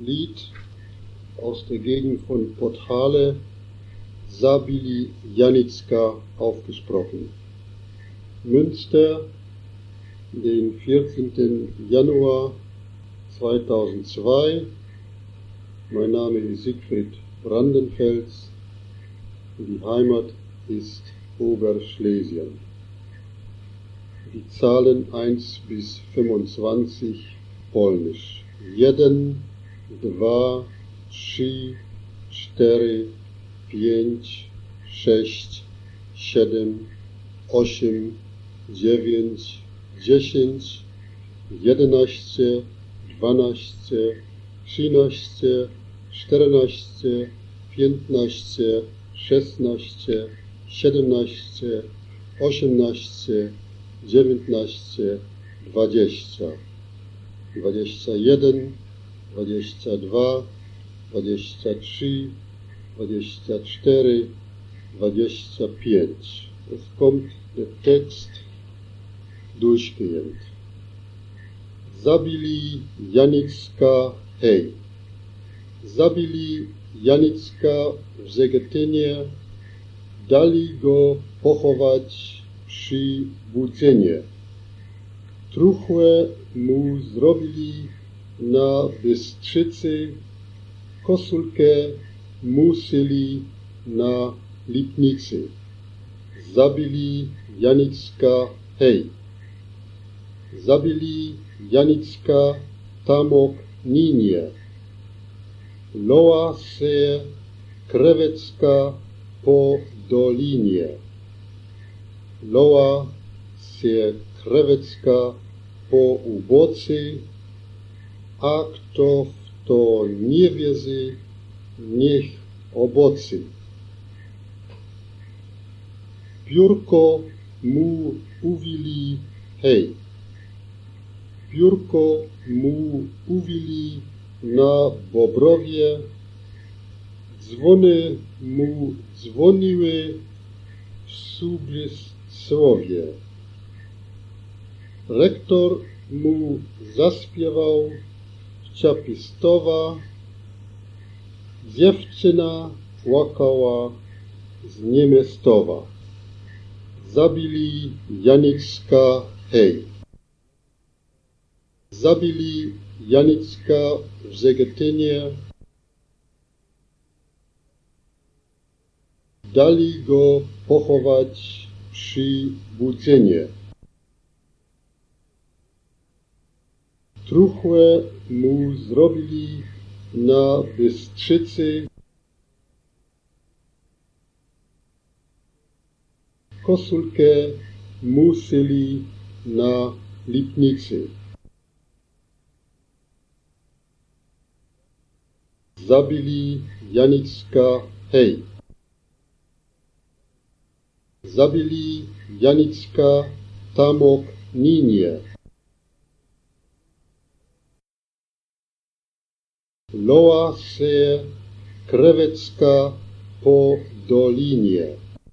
Lied aus der Gegend von Podhale, Zabili Janicka, aufgesprochen. Münster, den 14. Januar 2002. Mein Name ist Siegfried Brandenfels. Die Heimat ist Oberschlesien. Die Zahlen 1 bis 25 polnisch. 1, 2, 3, 4, 5, 6, 7, 8, 9, 10, 11, 12, 13, 14, 15, 16, 17, 18, 19, 20, 21, 22, 23, 24, 25. Es kommt der Text durchgehend. Zabili Janicka, hej. Zabili Janicka w Zegetynie, dali go pochować przy Budzenie. Truchłe mu zrobili na Bystrzycy, kosulkę musili na Lipnicy. Zabili Janicka, hej. Zabili Janicka tamok ninie. Loła se krewecka po dolinie. Loła se krewecka po ubocy, a kto w to nie wierzy, niech obocy. Piórko mu uwili, hej. Piórko mu uwili na Bobrowie, dzwony mu dzwoniły w Subrysłowie. Rektor mu zaśpiewał Ciapistowa, dziewczyna płakała z Niemiestowa. Zabili Janicka, hej. Zabili Janicka w Zegetynie, dali go pochować przy Budzenie. Truchłe mu zrobili na Bystrzycy, kosulkę musili na Lipnicy. Zabili Janicka, hej. Zabili Janicka tamok ninie. Loła se krewecka po dolinie.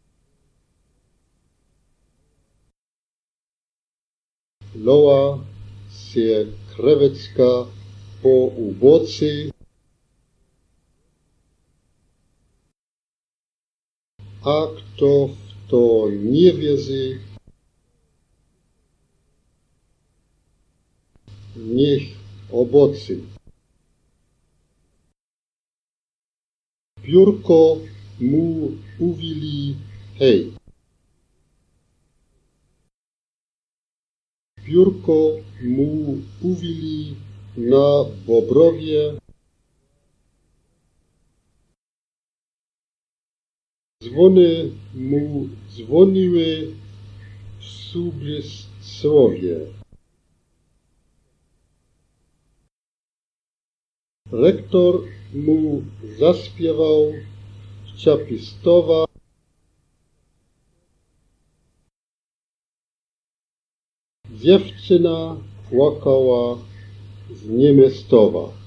Loła se krewecka po ubocy, a kto w to nie wierzy, niech obocy. Piórko mu uwili, hej. Piórko mu uwili na Bobrowie, dzwony mu dzwoniły w Subrysłowie. Rektor mu zaśpiewał Ciapistowa, dziewczyna płakała z Niemiestowa.